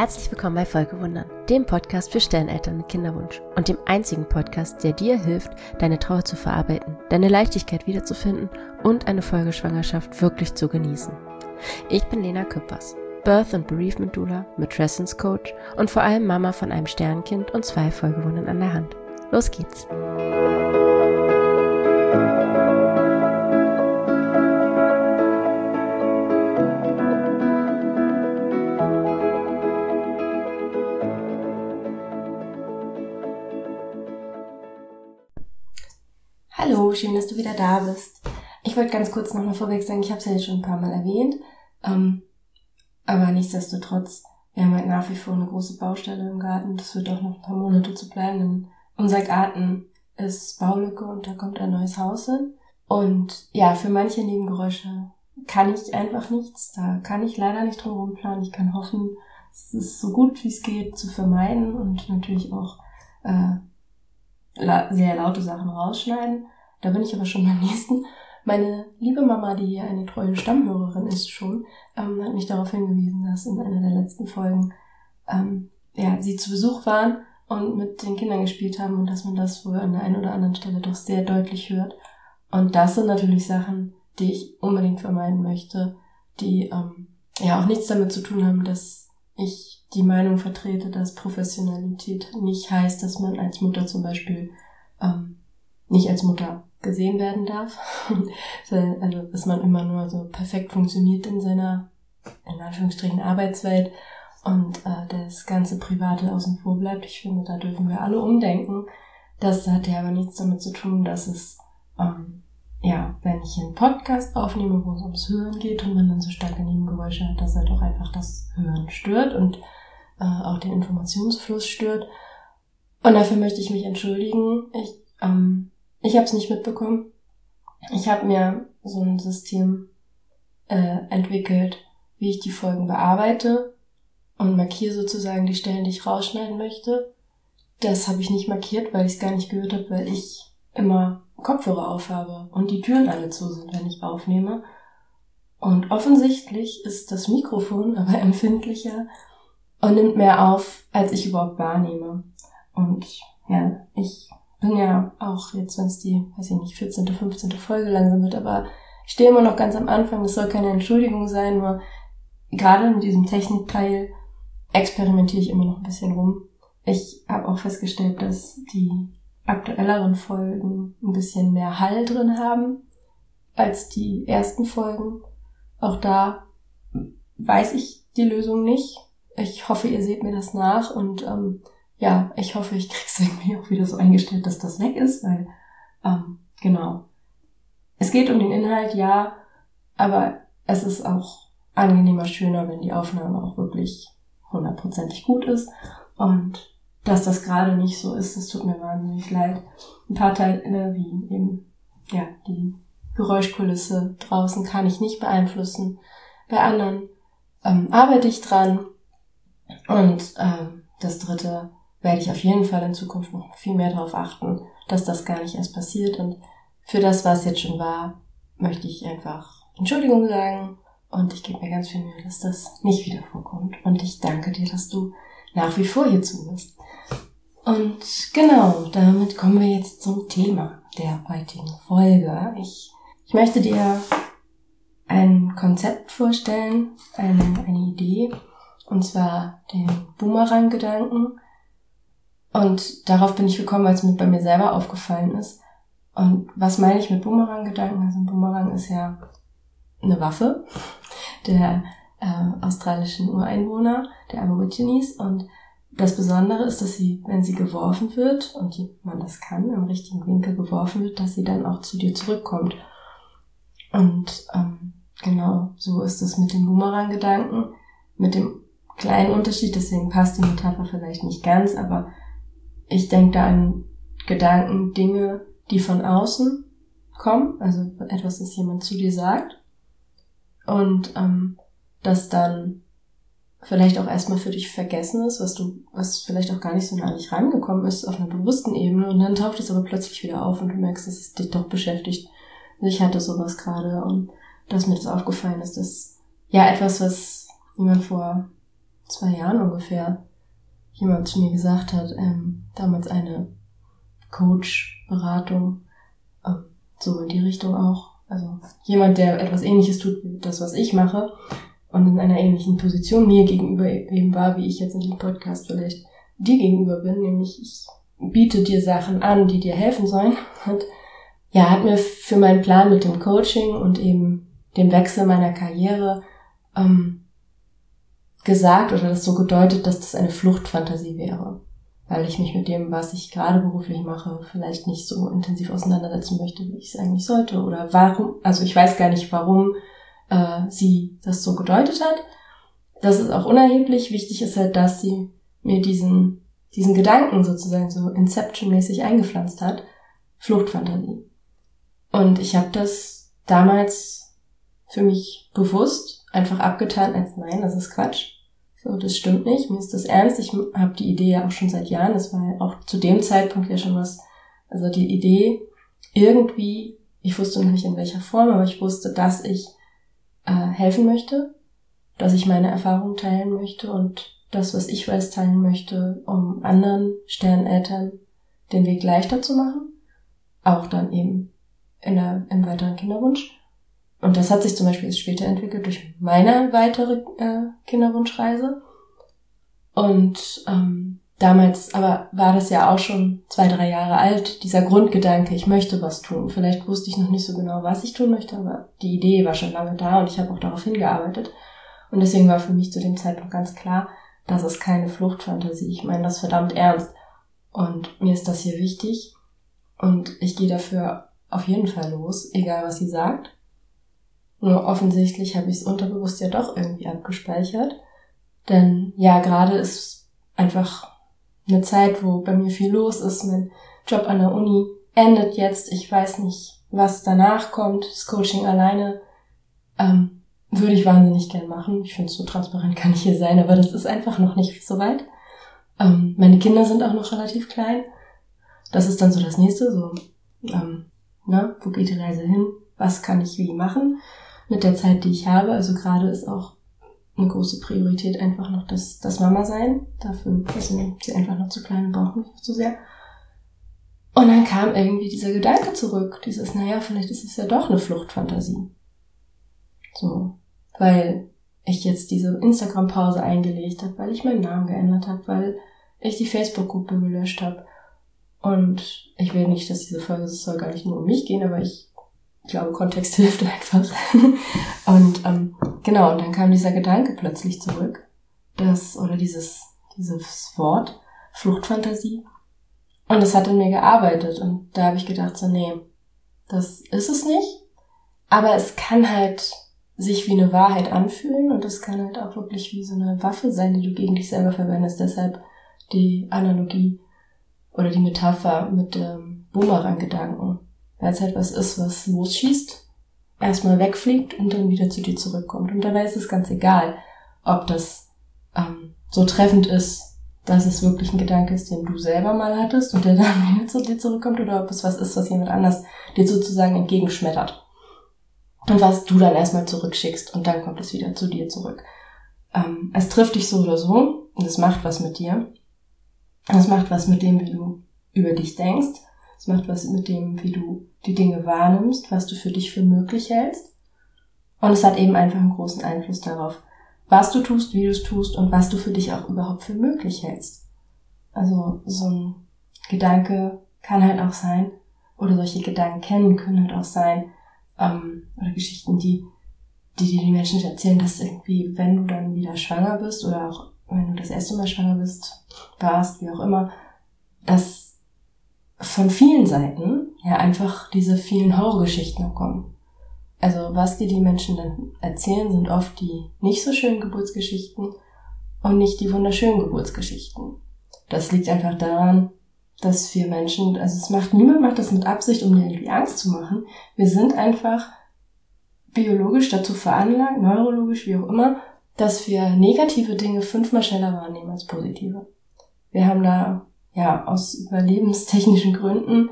Herzlich willkommen bei Folgewundern, dem Podcast für Sterneltern mit Kinderwunsch und dem einzigen Podcast, der dir hilft, deine Trauer zu verarbeiten, deine Leichtigkeit wiederzufinden und eine Folgeschwangerschaft wirklich zu genießen. Ich bin Lena Küppers, Birth- und Bereavement Doula, Matrescence Coach und vor allem Mama von einem Sternkind und 2 Folgewundern an der Hand. Los geht's! Hallo, schön, dass du wieder da bist. Ich wollte ganz kurz nochmal vorweg sagen, ich habe es ja jetzt schon ein paar Mal erwähnt, aber nichtsdestotrotz, wir haben halt nach wie vor eine große Baustelle im Garten. Das wird auch noch ein paar Monate zu bleiben, denn unser Garten ist Baulücke und da kommt ein neues Haus hin. Und ja, für manche Nebengeräusche kann ich einfach nichts, da kann ich leider nicht drum rumplanen. Ich kann hoffen, es ist so gut wie es geht zu vermeiden und natürlich auch sehr laute Sachen rausschneiden. Da bin ich aber schon beim nächsten. Meine liebe Mama, die hier eine treue Stammhörerin ist schon, hat mich darauf hingewiesen, dass in einer der letzten Folgen sie zu Besuch waren und mit den Kindern gespielt haben und dass man das wohl an der einen oder anderen Stelle doch sehr deutlich hört. Und das sind natürlich Sachen, die ich unbedingt vermeiden möchte, die auch nichts damit zu tun haben, dass ich die Meinung vertrete, dass Professionalität nicht heißt, dass man als Mutter zum Beispiel nicht als Mutter gesehen werden darf. Also, dass man immer nur so perfekt funktioniert in seiner, in Anführungsstrichen, Arbeitswelt und das ganze Private außen vor bleibt. Ich finde, da dürfen wir alle umdenken. Das hat ja aber nichts damit zu tun, dass es, wenn ich einen Podcast aufnehme, wo es ums Hören geht und man dann so starke Nebengeräusche hat, dass halt auch einfach das Hören stört und auch den Informationsfluss stört. Und dafür möchte ich mich entschuldigen. Ich habe es nicht mitbekommen. Ich habe mir so ein System entwickelt, wie ich die Folgen bearbeite und markiere sozusagen die Stellen, die ich rausschneiden möchte. Das habe ich nicht markiert, weil ich es gar nicht gehört habe, weil ich immer Kopfhörer aufhabe und die Türen alle zu sind, wenn ich aufnehme. Und offensichtlich ist das Mikrofon aber empfindlicher und nimmt mehr auf, als ich überhaupt wahrnehme. Und ja, ich bin ja auch jetzt, wenn es die, 14., 15. Folge langsam wird, aber ich stehe immer noch ganz am Anfang. Das soll keine Entschuldigung sein, nur gerade mit diesem Technikteil experimentiere ich immer noch ein bisschen rum. Ich habe auch festgestellt, dass die aktuelleren Folgen ein bisschen mehr Hall drin haben als die ersten Folgen. Auch da weiß ich die Lösung nicht. Ich hoffe, ihr seht mir das nach und ich hoffe, ich krieg's irgendwie auch wieder so eingestellt, dass das weg ist, weil, genau. Es geht um den Inhalt, ja, aber es ist auch angenehmer, schöner, wenn die Aufnahme auch wirklich 100%ig gut ist und dass das gerade nicht so ist, das tut mir wahnsinnig leid. Ein paar Teile, wie eben, die Geräuschkulisse draußen kann ich nicht beeinflussen. Bei anderen arbeite ich dran und das dritte werde ich auf jeden Fall in Zukunft noch viel mehr darauf achten, dass das gar nicht erst passiert. Und für das, was jetzt schon war, möchte ich einfach Entschuldigung sagen und ich gebe mir ganz viel Mühe, dass das nicht wieder vorkommt. Und ich danke dir, dass du nach wie vor hier zuhörst. Und genau, damit kommen wir jetzt zum Thema der heutigen Folge. Ich möchte dir ein Konzept vorstellen, eine Idee, und zwar den Boomerang-Gedanken. Und darauf bin ich gekommen, weil es mir bei mir selber aufgefallen ist. Und was meine ich mit Boomerang-Gedanken? Also ein Boomerang ist ja eine Waffe der australischen Ureinwohner, der Aborigines. Und das Besondere ist, dass sie, wenn sie geworfen wird, und man das kann, im richtigen Winkel geworfen wird, dass sie dann auch zu dir zurückkommt. Und genau, so ist es mit dem Boomerang-Gedanken, mit dem kleinen Unterschied, deswegen passt die Metapher vielleicht nicht ganz, aber ich denke da an Gedanken, Dinge, die von außen kommen, also etwas, das jemand zu dir sagt und das dann vielleicht auch erstmal für dich vergessen ist, was vielleicht auch gar nicht so nah an dich rangekommen ist auf einer bewussten Ebene und dann taucht es aber plötzlich wieder auf und du merkst, dass es dich doch beschäftigt. Ich hatte sowas gerade und dass mir das aufgefallen ist, dass etwas, was jemand vor 2 Jahren ungefähr jemand zu mir gesagt hat, damals eine Coach-Beratung, so in die Richtung auch. Also jemand, der etwas Ähnliches tut wie das, was ich mache und in einer ähnlichen Position mir gegenüber eben war, wie ich jetzt in dem Podcast vielleicht dir gegenüber bin, nämlich ich biete dir Sachen an, die dir helfen sollen. Und ja, hat mir für meinen Plan mit dem Coaching und eben dem Wechsel meiner Karriere gesagt oder das so gedeutet, dass das eine Fluchtfantasie wäre, weil ich mich mit dem, was ich gerade beruflich mache, vielleicht nicht so intensiv auseinandersetzen möchte, wie ich es eigentlich sollte oder warum, also ich weiß gar nicht, warum sie das so gedeutet hat. Das ist auch unerheblich. Wichtig ist halt, dass sie mir diesen Gedanken sozusagen so Inception-mäßig eingepflanzt hat. Fluchtfantasie. Und ich habe das damals für mich bewusst einfach abgetan als nein, das ist Quatsch. So, das stimmt nicht, mir ist das ernst. Ich habe die Idee ja auch schon seit Jahren, das war ja auch zu dem Zeitpunkt ja schon was, also die Idee irgendwie, ich wusste noch nicht in welcher Form, aber ich wusste, dass ich helfen möchte, dass ich meine Erfahrungen teilen möchte und das, was ich weiß, teilen möchte, um anderen Sterneltern den Weg leichter zu machen, auch dann eben im weiteren Kinderwunsch. Und das hat sich zum Beispiel jetzt später entwickelt durch meine weitere Kinderwunschreise. Und damals aber war das ja auch schon 2-3 Jahre alt, dieser Grundgedanke, ich möchte was tun. Vielleicht wusste ich noch nicht so genau, was ich tun möchte, aber die Idee war schon lange da und ich habe auch darauf hingearbeitet. Und deswegen war für mich zu dem Zeitpunkt ganz klar, das ist keine Fluchtfantasie. Ich meine das verdammt ernst. Und mir ist das hier wichtig. Und ich gehe dafür auf jeden Fall los, egal was sie sagt. Nur offensichtlich habe ich es unterbewusst ja doch irgendwie abgespeichert. Denn ja, gerade ist einfach eine Zeit, wo bei mir viel los ist. Mein Job an der Uni endet jetzt. Ich weiß nicht, was danach kommt. Das Coaching alleine würde ich wahnsinnig gern machen. Ich finde, so transparent kann ich hier sein, aber das ist einfach noch nicht so weit. Meine Kinder sind auch noch relativ klein. Das ist dann so das Nächste. So, wo geht die Reise hin? Was kann ich wie machen mit der Zeit, die ich habe? Also gerade ist auch eine große Priorität einfach noch das Mama sein. Dafür sind sie einfach noch zu klein und brauchen mich noch zu sehr. Und dann kam irgendwie dieser Gedanke zurück. Dieses, naja, vielleicht ist es ja doch eine Fluchtfantasie. So, weil ich jetzt diese Instagram-Pause eingelegt habe, weil ich meinen Namen geändert habe, weil ich die Facebook-Gruppe gelöscht habe. Und ich will nicht, dass diese Folge, es soll gar nicht nur um mich gehen, aber ich glaube, Kontext hilft einfach. Und genau, und dann kam dieser Gedanke plötzlich zurück, dieses Wort, Fluchtfantasie. Und es hat in mir gearbeitet. Und da habe ich gedacht, so, nee, das ist es nicht. Aber es kann halt sich wie eine Wahrheit anfühlen und es kann halt auch wirklich wie so eine Waffe sein, die du gegen dich selber verwendest. Deshalb die Analogie oder die Metapher mit dem Boomerang-Gedanken. Weil es halt was ist, was losschießt, erstmal wegfliegt und dann wieder zu dir zurückkommt. Und dabei ist es ganz egal, ob das so treffend ist, dass es wirklich ein Gedanke ist, den du selber mal hattest und der dann wieder zu dir zurückkommt, oder ob es was ist, was jemand anders dir sozusagen entgegenschmettert. Und was du dann erstmal zurückschickst und dann kommt es wieder zu dir zurück. Es trifft dich so oder so und es macht was mit dir. Es macht was mit dem, wie du über dich denkst. Es macht was mit dem, wie du die Dinge wahrnimmst, was du für dich für möglich hältst. Und es hat eben einfach einen großen Einfluss darauf, was du tust, wie du es tust und was du für dich auch überhaupt für möglich hältst. Also so ein Gedanke kann halt auch sein, oder solche Gedanken können halt auch sein, oder Geschichten, die Menschen erzählen, dass irgendwie, wenn du dann wieder schwanger bist oder auch wenn du das erste Mal schwanger warst, wie auch immer, dass von vielen Seiten ja einfach diese vielen Horrorgeschichten kommen. Also was dir die Menschen dann erzählen, sind oft die nicht so schönen Geburtsgeschichten und nicht die wunderschönen Geburtsgeschichten. Das liegt einfach daran, dass wir Menschen, also niemand macht das mit Absicht, um dir irgendwie Angst zu machen. Wir sind einfach biologisch dazu veranlagt, neurologisch, wie auch immer, dass wir negative Dinge 5-mal schneller wahrnehmen als positive. Wir haben da, ja, aus überlebenstechnischen Gründen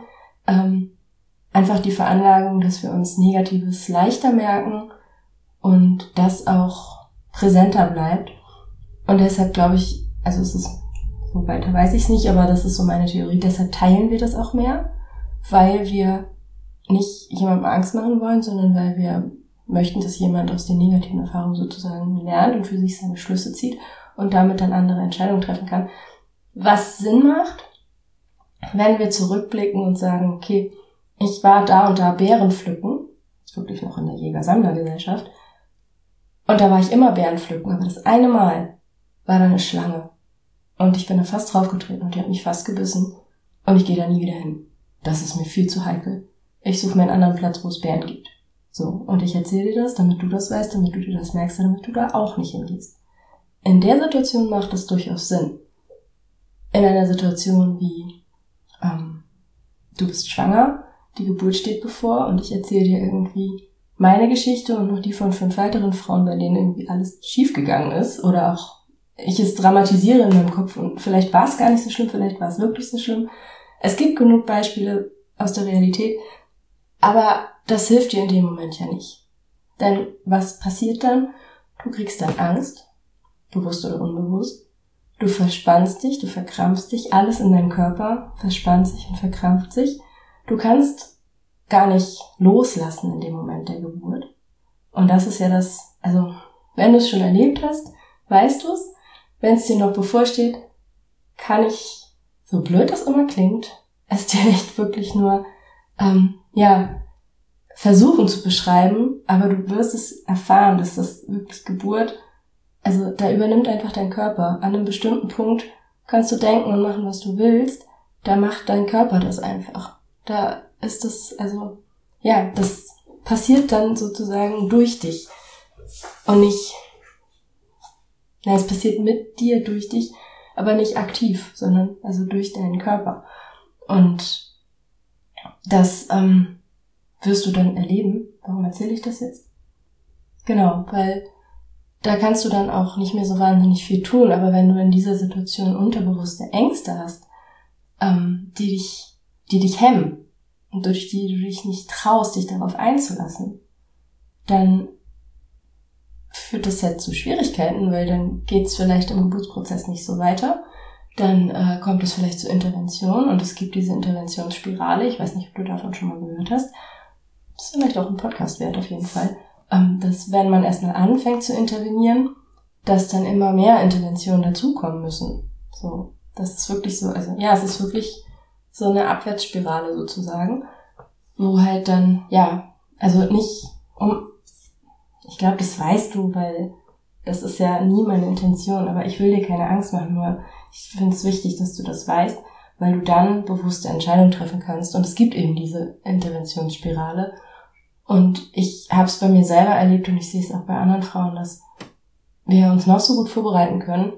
einfach die Veranlagung, dass wir uns Negatives leichter merken und das auch präsenter bleibt. Und deshalb glaube ich, also es ist, so weiter weiß ich es nicht, aber das ist so meine Theorie, deshalb teilen wir das auch mehr, weil wir nicht jemandem Angst machen wollen, sondern weil wir möchten, dass jemand aus den negativen Erfahrungen sozusagen lernt und für sich seine Schlüsse zieht und damit dann andere Entscheidungen treffen kann. Was Sinn macht, wenn wir zurückblicken und sagen, okay, ich war da und da Beeren pflücken, ist wirklich noch in der Jäger-Sammler-Gesellschaft, und da war ich immer Beeren pflücken, aber das eine Mal war da eine Schlange und ich bin da fast draufgetreten und die hat mich fast gebissen und ich gehe da nie wieder hin. Das ist mir viel zu heikel. Ich suche mir einen anderen Platz, wo es Bären gibt. So, und ich erzähle dir das, damit du das weißt, damit du dir das merkst, damit du da auch nicht hingehst. In der Situation macht es durchaus Sinn. In einer Situation wie, du bist schwanger, die Geburt steht bevor und ich erzähle dir irgendwie meine Geschichte und noch die von 5 weiteren Frauen, bei denen irgendwie alles schiefgegangen ist oder auch ich es dramatisiere in meinem Kopf und vielleicht war es gar nicht so schlimm, vielleicht war es wirklich so schlimm. Es gibt genug Beispiele aus der Realität, aber das hilft dir in dem Moment ja nicht. Denn was passiert dann? Du kriegst dann Angst, bewusst oder unbewusst. Du verspannst dich, du verkrampfst dich, alles in deinem Körper verspannt sich und verkrampft sich. Du kannst gar nicht loslassen in dem Moment der Geburt. Und das ist ja das, also wenn du es schon erlebt hast, weißt du es. Wenn es dir noch bevorsteht, kann ich, so blöd das immer klingt, es dir echt wirklich nur, versuchen zu beschreiben, aber du wirst es erfahren, dass das wirklich Geburt, also da übernimmt einfach dein Körper. An einem bestimmten Punkt kannst du denken und machen, was du willst, da macht dein Körper das einfach. Da ist es, also, ja, das passiert dann sozusagen durch dich und nicht, es passiert mit dir, durch dich, aber nicht aktiv, sondern also durch deinen Körper. Und das wirst du dann erleben. Warum erzähle ich das jetzt? Genau, weil da kannst du dann auch nicht mehr so wahnsinnig viel tun, aber wenn du in dieser Situation unterbewusste Ängste hast, die dich hemmen und durch die du dich nicht traust, dich darauf einzulassen, dann führt das ja zu Schwierigkeiten, weil dann geht's vielleicht im Geburtsprozess nicht so weiter. Dann kommt es vielleicht zur Intervention und es gibt diese Interventionsspirale. Ich weiß nicht, ob du davon schon mal gehört hast. Das ist vielleicht auch ein Podcast wert auf jeden Fall. Dass wenn man erstmal anfängt zu intervenieren, dass dann immer mehr Interventionen dazukommen müssen. So, das ist wirklich so, also ja, es ist wirklich so eine Abwärtsspirale sozusagen, wo halt dann, ja, also nicht ich glaube, das weißt du, weil das ist ja nie meine Intention, aber ich will dir keine Angst machen, nur ich finde es wichtig, dass du das weißt, weil du dann bewusste Entscheidungen treffen kannst und es gibt eben diese Interventionsspirale und ich habe es bei mir selber erlebt und ich sehe es auch bei anderen Frauen, dass wir uns noch so gut vorbereiten können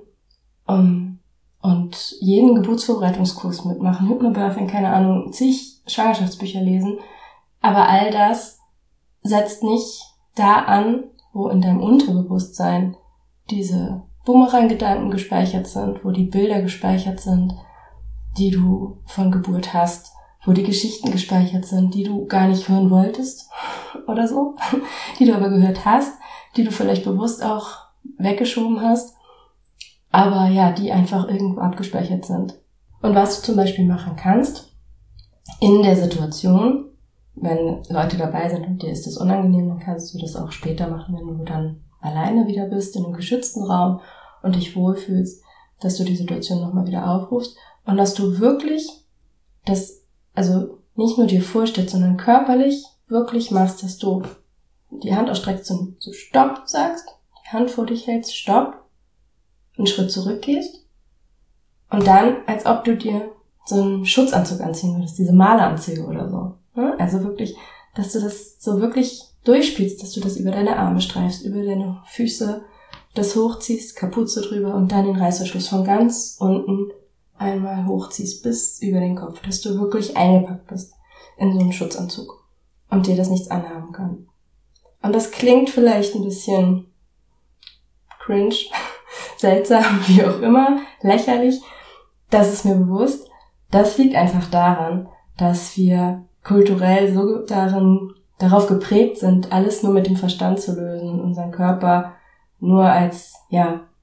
und jeden Geburtsvorbereitungskurs mitmachen, Hypnobirthing, keine Ahnung, zig Schwangerschaftsbücher lesen, aber all das setzt nicht da an, wo in deinem Unterbewusstsein diese Bumerang-Gedanken gespeichert sind, wo die Bilder gespeichert sind, die du von Geburt hast, wo die Geschichten gespeichert sind, die du gar nicht hören wolltest oder so, die du aber gehört hast, die du vielleicht bewusst auch weggeschoben hast, aber ja, die einfach irgendwo abgespeichert sind. Und was du zum Beispiel machen kannst, in der Situation, wenn Leute dabei sind und dir ist das unangenehm, dann kannst du das auch später machen, wenn du dann alleine wieder bist, in einem geschützten Raum und dich wohlfühlst, dass du die Situation nochmal wieder aufrufst und dass du wirklich das, also nicht nur dir vorstellst, sondern körperlich wirklich machst, dass du die Hand ausstreckst und so Stopp sagst, die Hand vor dich hältst, Stopp, einen Schritt zurückgehst und dann, als ob du dir so einen Schutzanzug anziehen würdest, diese Maleranzüge oder so. Also wirklich, dass du das so wirklich durchspielst, dass du das über deine Arme streifst, über deine Füße, das hochziehst, Kapuze drüber und dann den Reißverschluss von ganz unten einmal hochziehst bis über den Kopf, dass du wirklich eingepackt bist in so einen Schutzanzug und dir das nichts anhaben kann. Und das klingt vielleicht ein bisschen cringe, seltsam, wie auch immer, lächerlich, das ist mir bewusst. Das liegt einfach daran, dass wir kulturell so darauf geprägt sind, alles nur mit dem Verstand zu lösen, unseren Körper nur als, ja,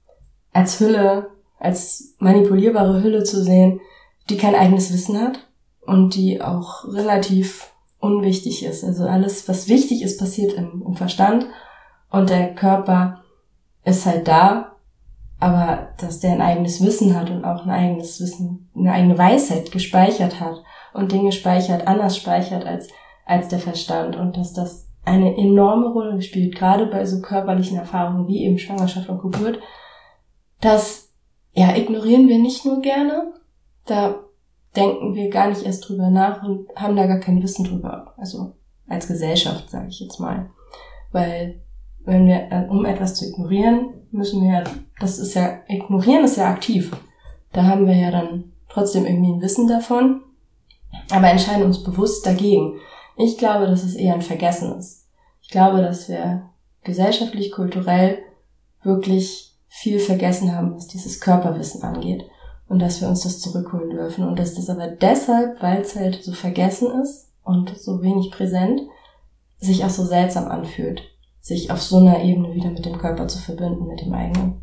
als Hülle, als manipulierbare Hülle zu sehen, die kein eigenes Wissen hat und die auch relativ unwichtig ist. Also alles, was wichtig ist, passiert im Verstand und der Körper ist halt da, aber dass der ein eigenes Wissen hat und auch ein eigenes Wissen, eine eigene Weisheit gespeichert hat und Dinge anders speichert als der Verstand und dass das eine enorme Rolle spielt, gerade bei so körperlichen Erfahrungen wie eben Schwangerschaft und Geburt. Das, ignorieren wir nicht nur gerne, da denken wir gar nicht erst drüber nach und haben da gar kein Wissen drüber. Also als Gesellschaft, sage ich jetzt mal. Weil wenn wir, um etwas zu ignorieren, müssen wir ignorieren ist ja aktiv. Da haben wir ja dann trotzdem irgendwie ein Wissen davon, aber entscheiden uns bewusst dagegen. Ich glaube, dass es eher ein Vergessen ist. Ich glaube, dass wir gesellschaftlich, kulturell wirklich viel vergessen haben, was dieses Körperwissen angeht. Und dass wir uns das zurückholen dürfen. Und dass das aber deshalb, weil es halt so vergessen ist und so wenig präsent, sich auch so seltsam anfühlt, sich auf so einer Ebene wieder mit dem Körper zu verbinden, mit dem eigenen.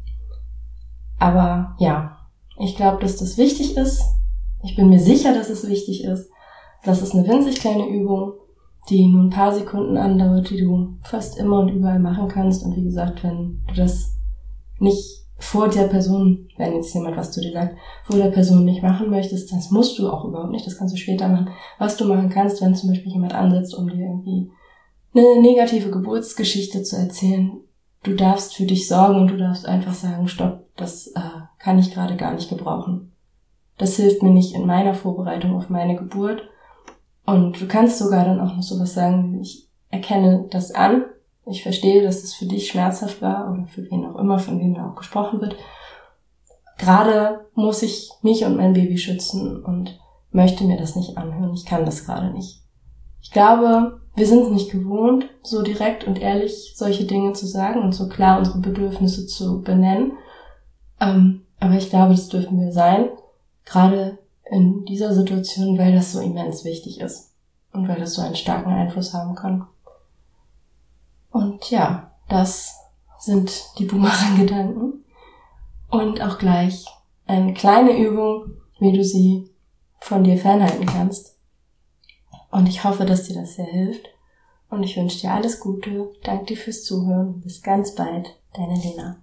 Aber ja, ich glaube, dass das wichtig ist. Ich bin mir sicher, dass es wichtig ist. Das ist eine winzig kleine Übung, die nur ein paar Sekunden andauert, die du fast immer und überall machen kannst. Und wie gesagt, wenn du das nicht vor der Person, wenn jetzt jemand was zu dir sagt, vor der Person nicht machen möchtest, das musst du auch überhaupt nicht, das kannst du später machen. Was du machen kannst, wenn zum Beispiel jemand ansetzt, um dir irgendwie eine negative Geburtsgeschichte zu erzählen, du darfst für dich sorgen und du darfst einfach sagen, stopp, das kann ich gerade gar nicht gebrauchen. Das hilft mir nicht in meiner Vorbereitung auf meine Geburt. Und du kannst sogar dann auch noch sowas sagen, ich erkenne das an, ich verstehe, dass es für dich schmerzhaft war oder für wen auch immer, von wem da auch gesprochen wird. Gerade muss ich mich und mein Baby schützen und möchte mir das nicht anhören. Ich kann das gerade nicht. Ich glaube, wir sind es nicht gewohnt, so direkt und ehrlich solche Dinge zu sagen und so klar unsere Bedürfnisse zu benennen. Aber ich glaube, das dürfen wir sein, gerade in dieser Situation, weil das so immens wichtig ist und weil das so einen starken Einfluss haben kann. Und ja, das sind die Boomerang-Gedanken. Und auch gleich eine kleine Übung, wie du sie von dir fernhalten kannst. Und ich hoffe, dass dir das sehr hilft. Und ich wünsche dir alles Gute. Danke dir fürs Zuhören. Bis ganz bald. Deine Lena.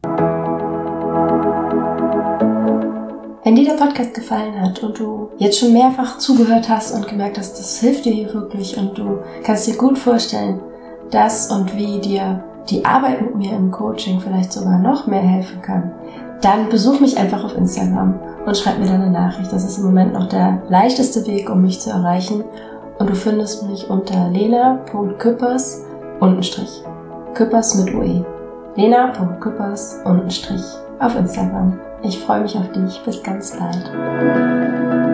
Wenn dir der Podcast gefallen hat und du jetzt schon mehrfach zugehört hast und gemerkt hast, das hilft dir hier wirklich und du kannst dir gut vorstellen, dass und wie dir die Arbeit mit mir im Coaching vielleicht sogar noch mehr helfen kann, dann besuch mich einfach auf Instagram und schreib mir deine Nachricht. Das ist im Moment noch der leichteste Weg, um mich zu erreichen. Und du findest mich unter lena.küppers_ Küppers mit UE. lena.küppers_ auf Instagram. Ich freue mich auf dich. Bis ganz bald.